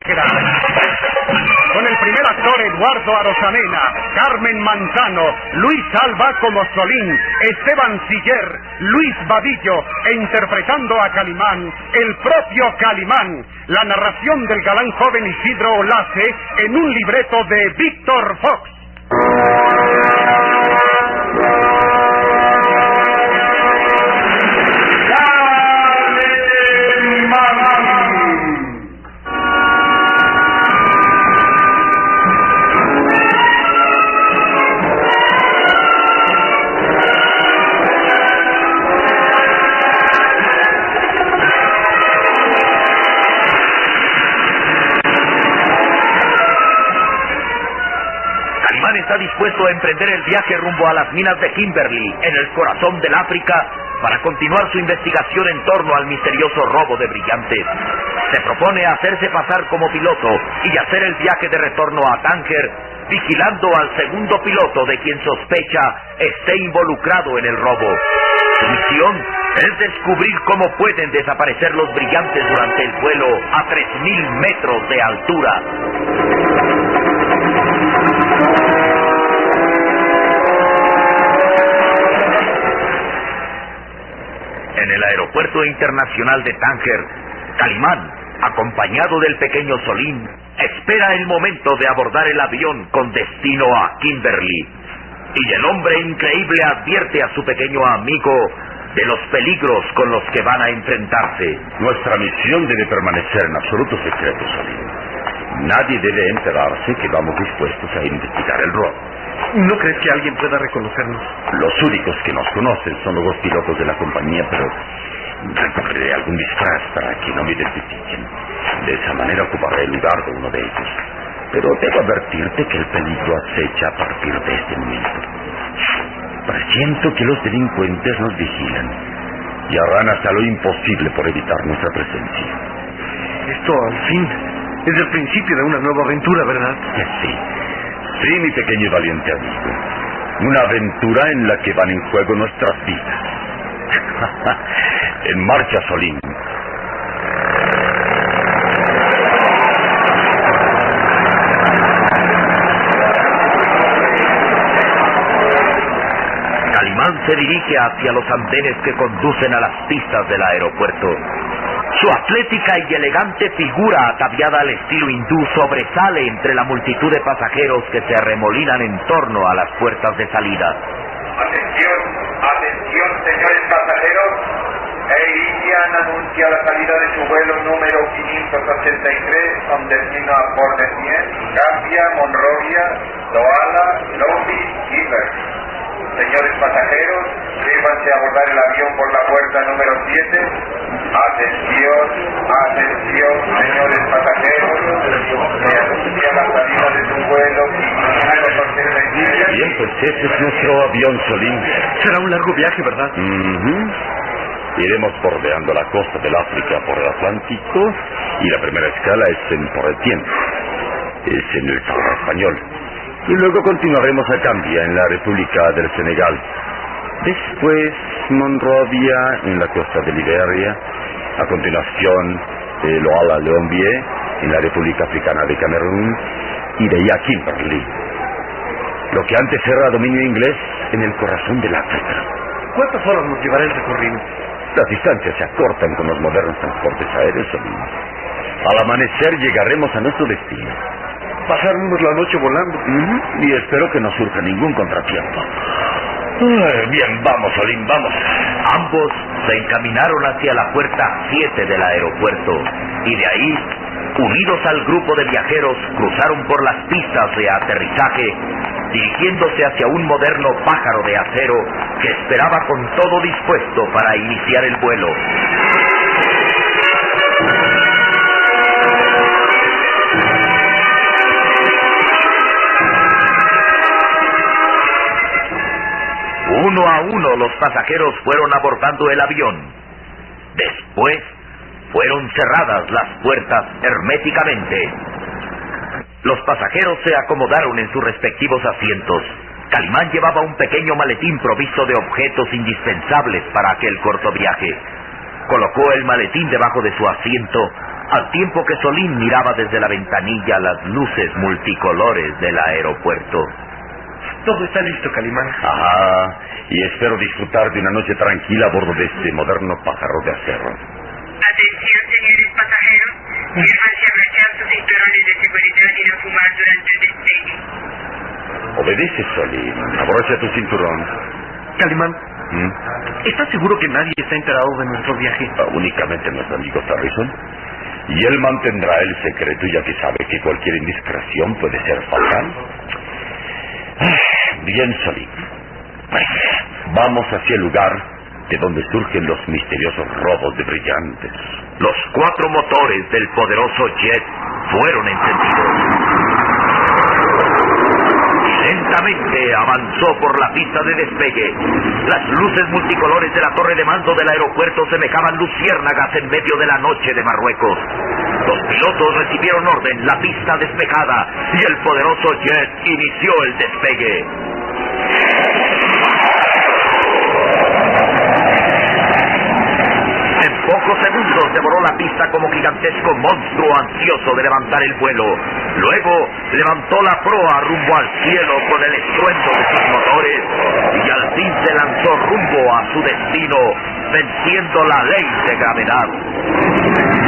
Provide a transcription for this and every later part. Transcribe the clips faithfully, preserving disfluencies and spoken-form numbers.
extranjera. Con el primer actor Eduardo Arosamena, Carmen Manzano, Luis Alba como Solín, Esteban Siller, Luis Vadillo, e interpretando a Calimán, el propio Calimán. La narración del galán joven Isidro Olace en un libreto de Víctor Fox. Está dispuesto a emprender el viaje rumbo a las minas de Kimberley, en el corazón del África, para continuar su investigación en torno al misterioso robo de brillantes. Se propone hacerse pasar como piloto y hacer el viaje de retorno a Tánger, vigilando al segundo piloto de quien sospecha esté involucrado en el robo. Su misión es descubrir cómo pueden desaparecer los brillantes durante el vuelo a tres mil metros de altura. En el aeropuerto internacional de Tánger, Calimán, acompañado del pequeño Solín, espera el momento de abordar el avión con destino a Kimberley. Y el hombre increíble advierte a su pequeño amigo de los peligros con los que van a enfrentarse. Nuestra misión debe permanecer en absoluto secreto, Solín. Nadie debe enterarse que vamos dispuestos a investigar el robo. ¿No crees que alguien pueda reconocernos? Los únicos que nos conocen son los dos pilotos de la compañía, pero recurriré a algún disfraz para que no me identifiquen. De esa manera ocuparé el lugar de uno de ellos. Pero debo advertirte que el peligro acecha a partir de este momento. Presiento que los delincuentes nos vigilan y harán hasta lo imposible por evitar nuestra presencia. Esto, al fin, es el principio de una nueva aventura, ¿verdad? Sí. Sí, mi pequeño y valiente amigo. Una aventura en la que van en juego nuestras vidas. En marcha, Solín. Calimán se dirige hacia los andenes que conducen a las pistas del aeropuerto. Su atlética y elegante figura ataviada al estilo hindú sobresale entre la multitud de pasajeros que se arremolinan en torno a las puertas de salida. Atención, atención, señores pasajeros. Air Indian anuncia la salida de su vuelo número quinientos ochenta y tres con destino a Port Etienne, Gambia, Monrovia, Douala, Long Beach y Liberty. Señores pasajeros, sírvanse a abordar el avión por la puerta número siete. Atención, atención, señores pasajeros. Se anuncia la salida de su vuelo quinientos ochenta y tres. Bien, pues ese es nuestro avión, Solín. Será un largo viaje, ¿verdad? Uh-huh. Iremos bordeando la costa del África por el Atlántico y la primera escala es en Port Etienne. Es en el Sahara español. Y luego continuaremos a Gambia, en la República del Senegal. Después, Monrovia, en la costa de Liberia. A continuación, eh, Douala Leombie, en la República Africana de Camerún. Y de ahí a Kimberley, lo que antes era dominio inglés, en el corazón del África. ¿Cuántas horas nos llevará el recorrido? Las distancias se acortan con los modernos transportes aéreos. Al amanecer llegaremos a nuestro destino. Pasaremos la noche volando. Uh-huh. Y espero que no surja ningún contratiempo. Ay, bien, vamos, Solín, vamos. Ambos se encaminaron hacia la puerta siete del aeropuerto y de ahí, unidos al grupo de viajeros, cruzaron por las pistas de aterrizaje, dirigiéndose hacia un moderno pájaro de acero que esperaba con todo dispuesto para iniciar el vuelo. Uno a uno los pasajeros fueron abordando el avión. Después fueron cerradas las puertas herméticamente. Los pasajeros se acomodaron en sus respectivos asientos. Calimán llevaba un pequeño maletín provisto de objetos indispensables para aquel corto viaje. Colocó el maletín debajo de su asiento al tiempo que Solín miraba desde la ventanilla las luces multicolores del aeropuerto. Todo está listo, Calimán. Ajá, y espero disfrutar de una noche tranquila a bordo de este moderno pájaro de acero. Atención, señores pasajeros. Sírvanse a abrochar sus cinturones de seguridad y no fumar durante el despegue. Obedece, Solín. Abrocha tu cinturón. Calimán, ¿Mm? ¿estás seguro que nadie está enterado de nuestro viaje? Ah, únicamente nuestro amigo Harrison. Y él mantendrá el secreto, ya que sabe que cualquier indiscreción puede ser fatal. Ah, bien, Solín. Pues vamos hacia el lugar de donde surgen los misteriosos robos de brillantes. Los cuatro motores del poderoso jet fueron encendidos. Y lentamente avanzó por la pista de despegue. Las luces multicolores de la torre de mando del aeropuerto semejaban luciérnagas en medio de la noche de Marruecos. Los pilotos recibieron orden, la pista despejada, y el poderoso jet inició el despegue. En pocos segundos devoró la pista como gigantesco monstruo ansioso de levantar el vuelo. Luego levantó la proa rumbo al cielo con el estruendo de sus motores y al fin se lanzó rumbo a su destino, venciendo la ley de gravedad.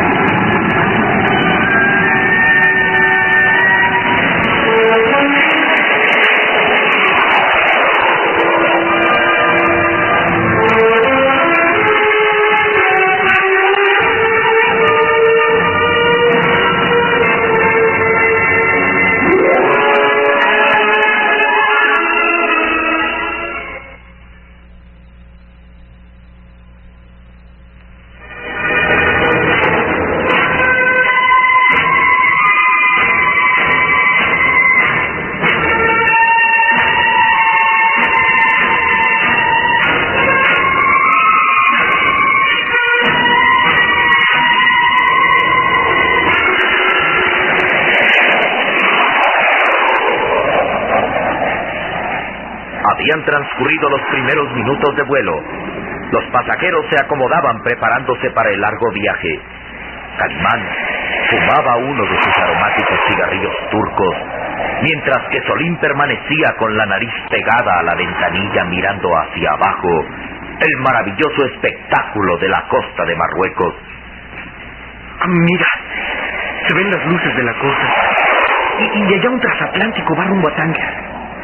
Habían transcurrido los primeros minutos de vuelo. Los pasajeros se acomodaban preparándose para el largo viaje. Calimán fumaba uno de sus aromáticos cigarrillos turcos, mientras que Solín permanecía con la nariz pegada a la ventanilla mirando hacia abajo el maravilloso espectáculo de la costa de Marruecos. Ah, mira, se ven las luces de la costa. Y, y allá un transatlántico va rumbo a Tánger.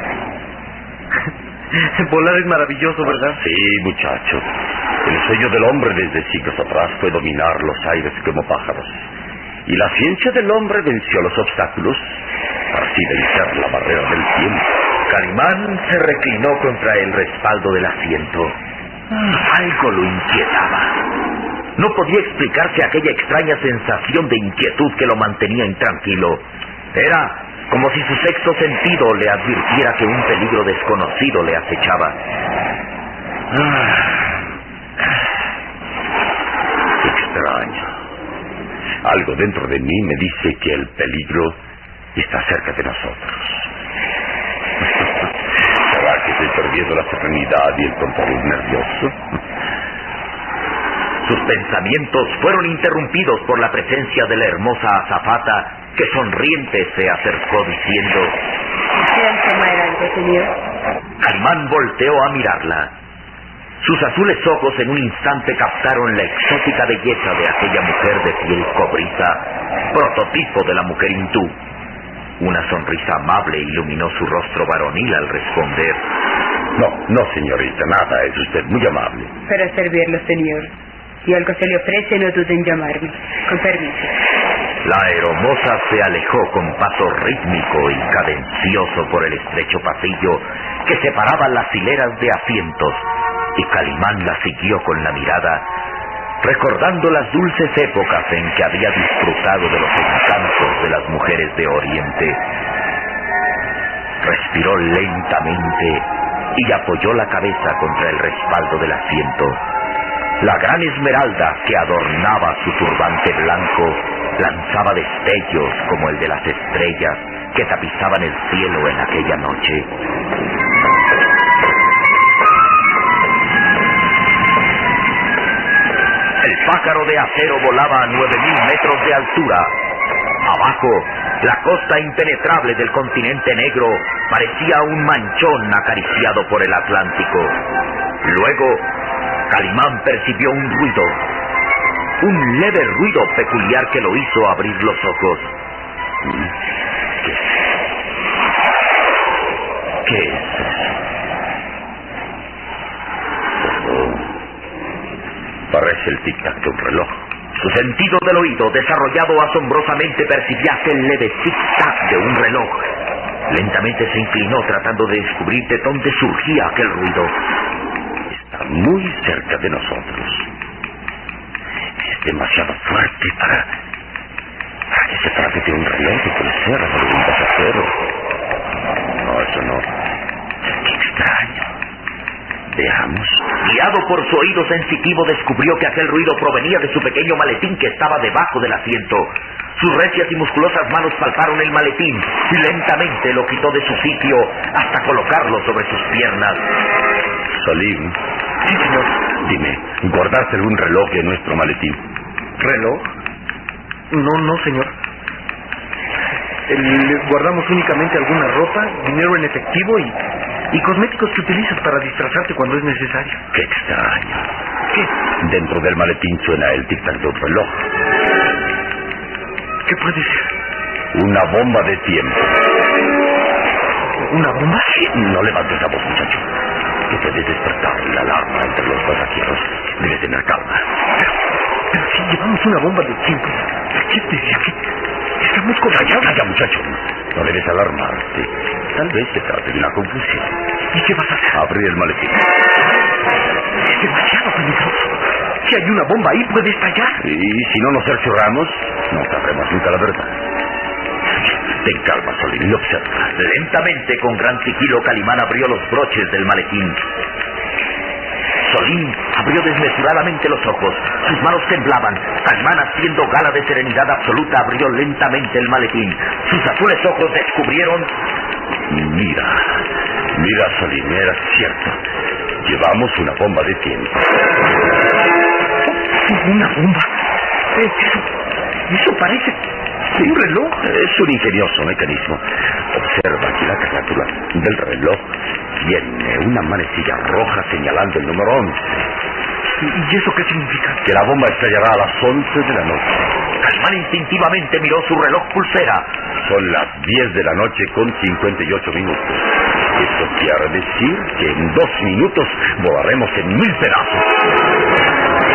Volar es maravilloso, ¿verdad? Sí, muchachos. El sueño del hombre desde siglos atrás fue dominar los aires como pájaros. Y la ciencia del hombre venció los obstáculos para así vencer la barrera del tiempo. Calimán se reclinó contra el respaldo del asiento. Algo lo inquietaba. No podía explicarse aquella extraña sensación de inquietud que lo mantenía intranquilo. Era como si su sexto sentido le advirtiera que un peligro desconocido le acechaba. Extraño. Algo dentro de mí me dice que el peligro está cerca de nosotros. ¿Será que estoy perdiendo la serenidad y el control nervioso? Sus pensamientos fueron interrumpidos por la presencia de la hermosa azafata, que sonriente se acercó diciendo: ¿Desean tomar algo, señor? Calimán volteó a mirarla. Sus azules ojos en un instante captaron la exótica belleza de aquella mujer de piel cobriza, prototipo de la mujer hindú. Una sonrisa amable iluminó su rostro varonil al responder: No, no, señorita, nada, es usted muy amable. Para servirlo, señor. Si algo se le ofrece, no duden en llamarme. Con permiso. La aeromoza se alejó con paso rítmico y cadencioso por el estrecho pasillo que separaba las hileras de asientos, y Calimán la siguió con la mirada, recordando las dulces épocas en que había disfrutado de los encantos de las mujeres de Oriente. Respiró lentamente y apoyó la cabeza contra el respaldo del asiento. La gran esmeralda que adornaba su turbante blanco lanzaba destellos como el de las estrellas que tapizaban el cielo en aquella noche. El pájaro de acero volaba a nueve mil metros de altura. Abajo, la costa impenetrable del continente negro parecía un manchón acariciado por el Atlántico. Luego, Calimán percibió un ruido, un leve ruido peculiar que lo hizo abrir los ojos. ¿Qué es eso? Oh, parece el tic-tac de un reloj. Su sentido del oído, desarrollado asombrosamente, percibía aquel leve tic-tac de un reloj. Lentamente se inclinó tratando de descubrir de dónde surgía aquel ruido. Está muy cerca de nosotros. Es demasiado fuerte para, para que se trate de un reloj de pulsera o de un pasajero. No, eso no. Qué extraño. Veamos. Guiado por su oído sensitivo, descubrió que aquel ruido provenía de su pequeño maletín que estaba debajo del asiento. Sus recias y musculosas manos palparon el maletín y lentamente lo quitó de su sitio hasta colocarlo sobre sus piernas. Salim. Sí, señor. Dime, ¿guardaste algún reloj en nuestro maletín? ¿Reloj? No, no, señor. El, guardamos únicamente alguna ropa, dinero en efectivo y, y cosméticos que utilizas para disfrazarte cuando es necesario. Qué extraño. ¿Qué? Dentro del maletín suena el tic-tac de un reloj. ¿Qué puede ser? Una bomba de tiempo. ¿Una bomba? Sí, no levantes la voz, muchacho. Que puedes despertar la alarma entre los pasajeros. Debes tener calma. Pero, pero si llevamos una bomba de tiempo, ¿qué te diría que estamos con... Calla, calla, muchacho. No debes alarmarte. Tal vez se trate de una confusión. ¿Y qué vas a hacer? Abrir el maletín. Es demasiado peligroso. Si hay una bomba ahí, puede estallar. Y si no nos cercioramos, no sabremos nunca la verdad. Ten calma, Salim, y observa. Lentamente, con gran sigilo, Calimán abrió los broches del maletín. Solín abrió desmesuradamente los ojos. Sus manos temblaban. Calimán, haciendo gala de serenidad absoluta, abrió lentamente el maletín. Sus azules ojos descubrieron... Mira, mira, Salim, era cierto. Llevamos una bomba de tiempo. ¿Una bomba? Eso, eso parece... ¿un reloj? Es un ingenioso mecanismo. Observa aquí la carátula del reloj. Tiene una manecilla roja señalando el número once. ¿Y eso qué significa? Que la bomba estallará a las once de la noche. Calimán instintivamente miró su reloj pulsera. Son las diez de la noche con cincuenta y ocho minutos. Esto quiere decir que en dos minutos volaremos en mil pedazos.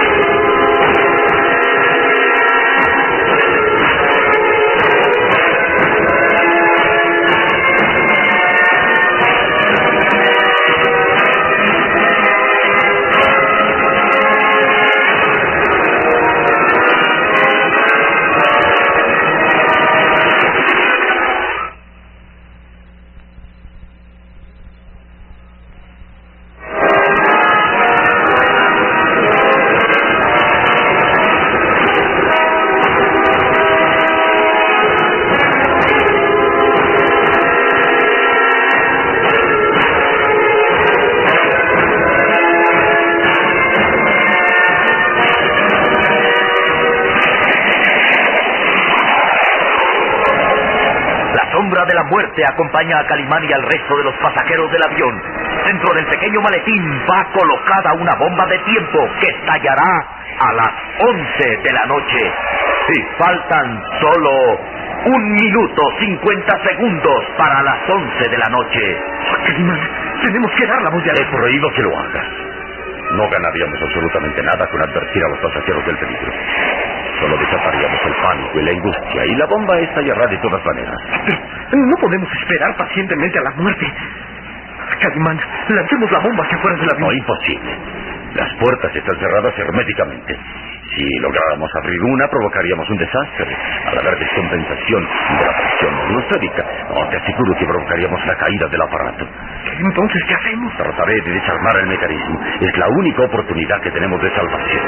De la muerte acompaña a Calimán y al resto de los pasajeros del avión. Dentro del pequeño maletín va colocada una bomba de tiempo que estallará a las once de la noche. Y faltan solo un minuto cincuenta segundos para las once de la noche. Calimán, tenemos que dar la voz de Te alerta. prohíbo que lo hagas. No ganaríamos absolutamente nada con advertir a los pasajeros del peligro. Solo desataríamos el pánico y la angustia, y la bomba estallará de todas maneras. Pero no podemos esperar pacientemente a la muerte. Calimán, lancemos la bomba hacia afuera del avión. No, imposible. Las puertas están cerradas herméticamente. Si lográramos abrir una, provocaríamos un desastre. Al haber descompensación de la presión atmosférica, no, te aseguro que provocaríamos la caída del aparato. Entonces, ¿qué hacemos? Trataré de desarmar el mecanismo. Es la única oportunidad que tenemos de salvación.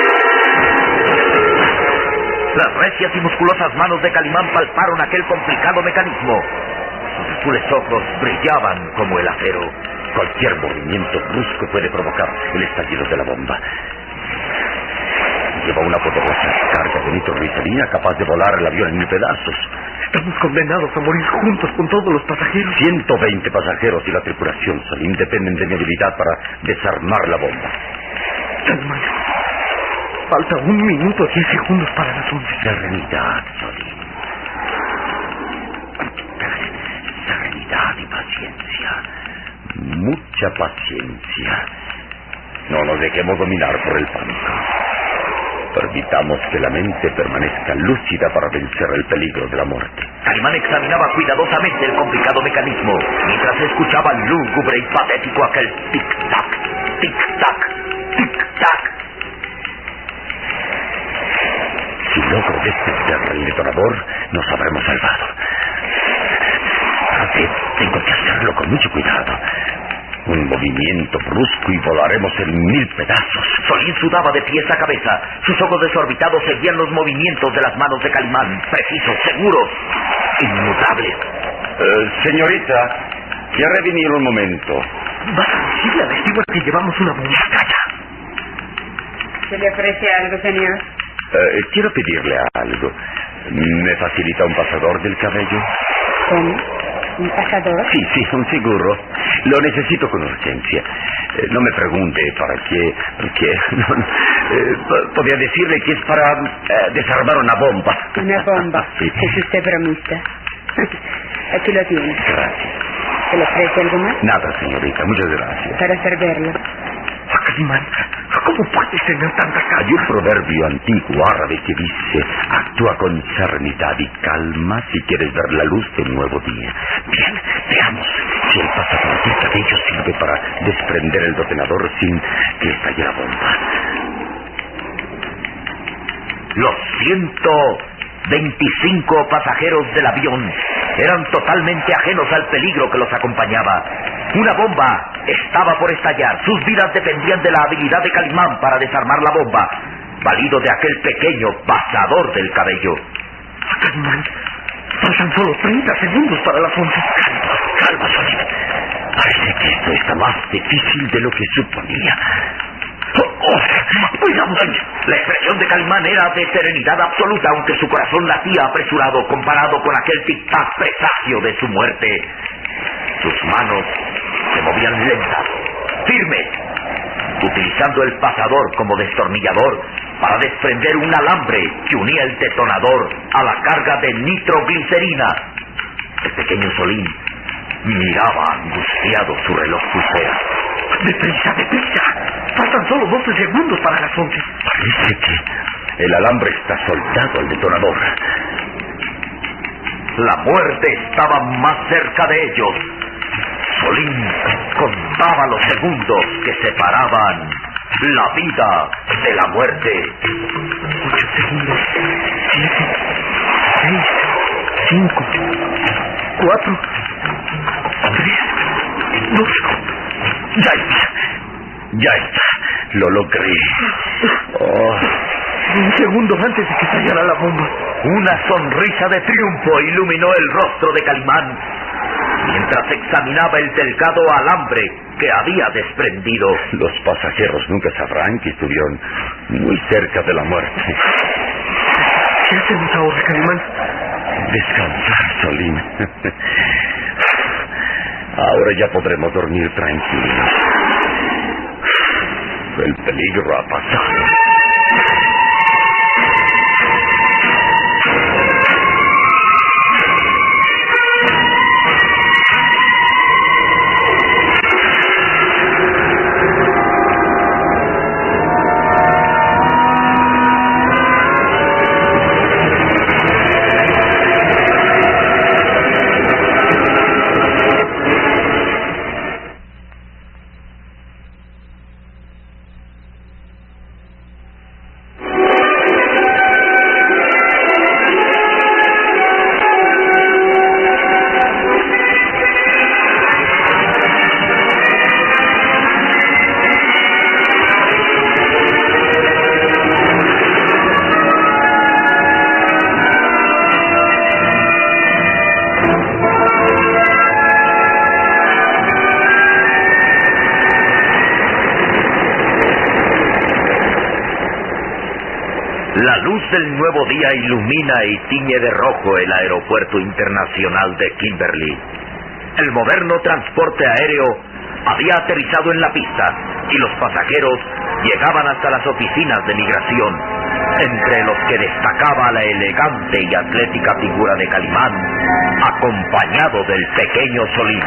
Las recias y musculosas manos de Calimán palparon aquel complicado mecanismo. Sus azules ojos brillaban como el acero. Cualquier movimiento brusco puede provocar el estallido de la bomba. lleva una poderosa carga de nitroglicerina capaz de volar el avión en mil pedazos. Estamos condenados a morir juntos con todos los pasajeros. ciento veinte pasajeros y la tripulación, Salim, dependen de mi habilidad para desarmar la bomba. Calimán, falta un minuto diez segundos para las once. Serenidad, Salim. Serenidad y paciencia. Mucha paciencia. No nos dejemos dominar por el pánico. Permitamos que la mente permanezca lúcida para vencer el peligro de la muerte. Calimán examinaba cuidadosamente el complicado mecanismo, mientras escuchaba lúgubre y patético aquel tic-tac, tic-tac, tic-tac. Si logro desprender el detonador, nos habremos salvado. Pero tengo que hacerlo con mucho cuidado. Un movimiento brusco y volaremos en mil pedazos. Solín sudaba de pies a cabeza. Sus ojos desorbitados seguían los movimientos de las manos de Calimán, precisos, seguros, inmutables. Eh, señorita, ¿quiere venir un momento? ¿Vas a decirle al steward que llevamos una bomba? ¡Calla! ¿Se le ofrece algo, señor? Eh, quiero pedirle algo. ¿Me facilita un pasador del cabello? ¿Cómo? ¿Un pasador? Sí, sí, un seguro. Lo necesito con urgencia. Eh, no me pregunte para qué. qué no, eh, podría decirle que es para eh, desarmar una bomba. ¿Una bomba? Sí. Es usted bromista. Aquí lo tiene. Gracias. ¿Se le ofrece algo más? Nada, señorita. Muchas gracias. Para servirlo. Ah, Calimán, ¿cómo puedes tener tanta calma? Hay un proverbio antiguo árabe que dice: actúa con serenidad y calma si quieres ver la luz de un nuevo día. Bien, veamos si el pasador del cabello sirve para desprender el detonador sin que estalle la bomba. Los ciento veinticinco pasajeros del avión eran totalmente ajenos al peligro que los acompañaba. Una bomba estaba por estallar. Sus vidas dependían de la habilidad de Calimán para desarmar la bomba, valido de aquel pequeño pasador del cabello. Calimán, faltan solo treinta segundos para las once. Calma, calma, Solín. Parece que esto está más difícil de lo que suponía. Oh, oh, oigamos, la expresión de Calimán era de serenidad absoluta, aunque su corazón latía apresurado comparado con aquel tic-tac presagio de su muerte. Sus manos se movían lentas, firmes, utilizando el pasador como destornillador para desprender un alambre que unía el detonador a la carga de nitroglicerina. El pequeño Solín miraba angustiado su reloj pulsera. ¡Deprisa, deprisa! Faltan solo doce segundos para las once. Parece que el alambre está soldado al detonador. La muerte estaba más cerca de ellos. Solín contaba los segundos que separaban la vida de la muerte. Ocho segundos. Siete. Seis. Cinco. Cuatro. Tres. Dos. Ya está. Ya está. Lo logré. Oh. Un segundo antes de que estallara la bomba. Una sonrisa de triunfo iluminó el rostro de Calimán mientras examinaba el delgado alambre que había desprendido. Los pasajeros nunca sabrán que estuvieron muy cerca de la muerte. ¿Qué hacemos ahora, Calimán? Descansar, Solín. Ahora ya podremos dormir tranquilos. El peligro ha pasado. La luz del nuevo día ilumina y tiñe de rojo el aeropuerto internacional de Kimberley. El moderno transporte aéreo había aterrizado en la pista y los pasajeros llegaban hasta las oficinas de migración, entre los que destacaba la elegante y atlética figura de Calimán, acompañado del pequeño Solín.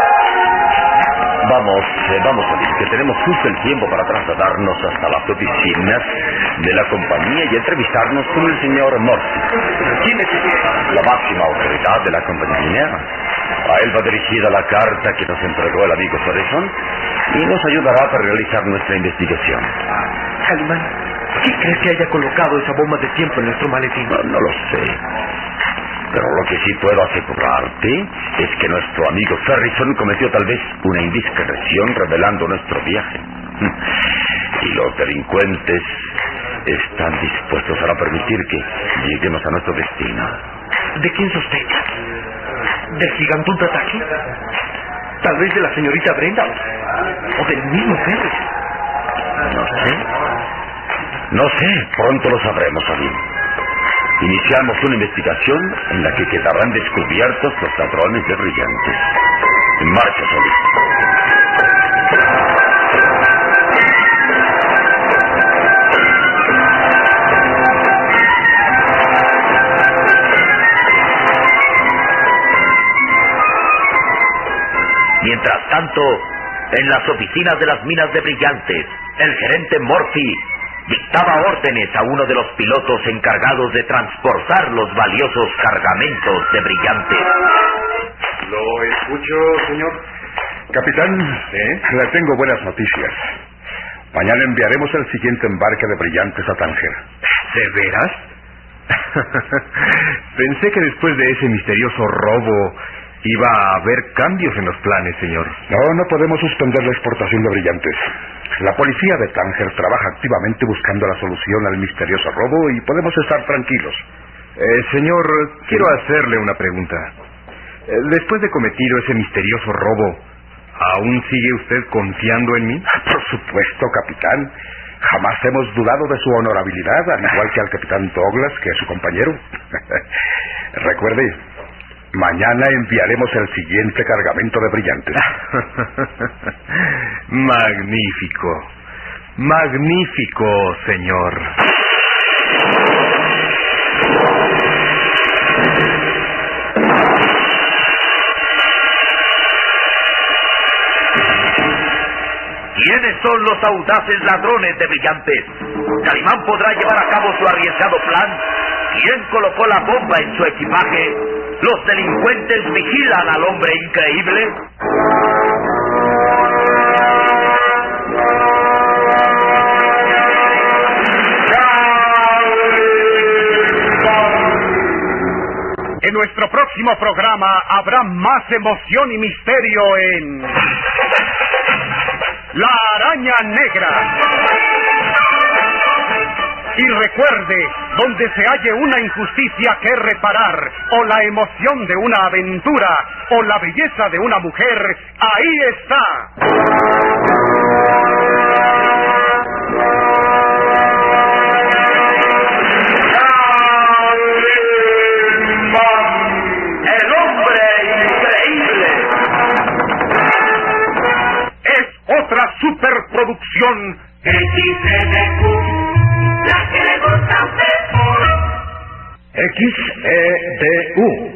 Vamos, eh, vamos a ver, que tenemos justo el tiempo para trasladarnos hasta las oficinas de la compañía y entrevistarnos con el señor Morphy. ¿Quién es ese? La máxima autoridad de la compañía. A él va dirigida la carta que nos entregó el amigo Sorezón y nos ayudará para realizar nuestra investigación. Calimán, ¿quién crees que haya colocado esa bomba de tiempo en nuestro maletín? No, no lo sé. Pero lo que sí puedo asegurarte es que nuestro amigo Ferrison cometió tal vez una indiscreción revelando nuestro viaje. Y los delincuentes están dispuestos a no permitir que lleguemos a nuestro destino. ¿De quién sospecha? ¿Del gigantón Tataki? ¿Tal vez de la señorita Brenda? ¿O del mismo Ferrison? No sé. No sé, pronto lo sabremos, Salim. Iniciamos una investigación en la que quedarán descubiertos los ladrones de brillantes. En marcha, Solín. Mientras tanto, en las oficinas de las minas de brillantes, el gerente Morphy dictaba órdenes a uno de los pilotos encargados de transportar los valiosos cargamentos de brillantes. Lo escucho, señor. Capitán, ¿eh? Le tengo buenas noticias. Mañana enviaremos el siguiente embarque de brillantes a Tánger. ¿De veras? Pensé que después de ese misterioso robo iba a haber cambios en los planes, señor. No, no podemos suspender la exportación de brillantes. La policía de Tánger trabaja activamente buscando la solución al misterioso robo y podemos estar tranquilos. Eh, señor, quiero hacerle una pregunta. Eh, después de cometido ese misterioso robo, ¿aún sigue usted confiando en mí? Por supuesto, capitán. Jamás hemos dudado de su honorabilidad, al igual que al capitán Douglas, que es su compañero. Recuerde, mañana enviaremos el siguiente cargamento de brillantes. Magnífico. Magnífico, señor. ¿Quiénes son los audaces ladrones de brillantes? ¿Calimán podrá llevar a cabo su arriesgado plan? ¿Quién colocó la bomba en su equipaje? ¿Los delincuentes vigilan al hombre increíble? En nuestro próximo programa habrá más emoción y misterio en La Araña Negra. Y recuerde, donde se halle una injusticia que reparar, o la emoción de una aventura, o la belleza de una mujer, ahí está. ¡El hombre increíble! Es otra superproducción X E D U, la que le gusta a usted. X E D U.